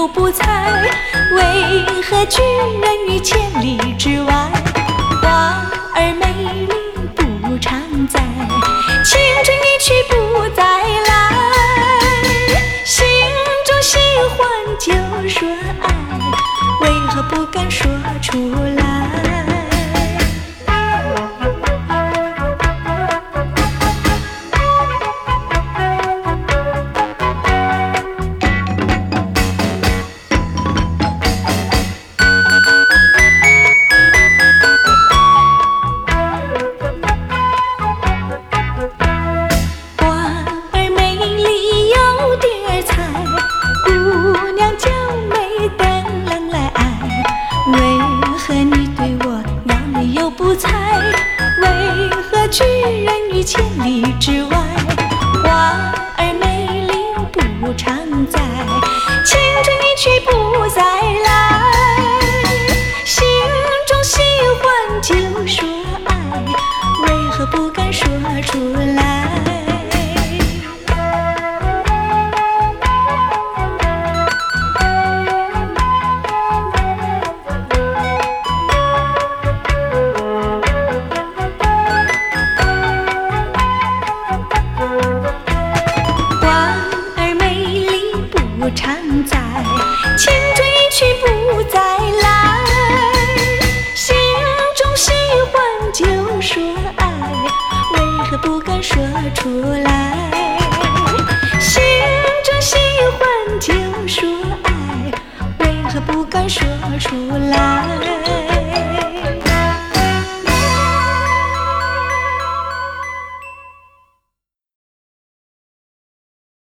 又不睬，为何拒人于千里之外？花儿美丽不常在，青春一去不再来。心中喜欢就说爱，为何不敢说出来？为何拒人于千里之外？花儿美丽不常在，青春一去不再来。心中喜欢就说爱，为何不敢说出来？不常在，青春一去不再来。心中喜欢就说爱，为何不敢说出来？心中喜欢就说爱，为何不敢说出来？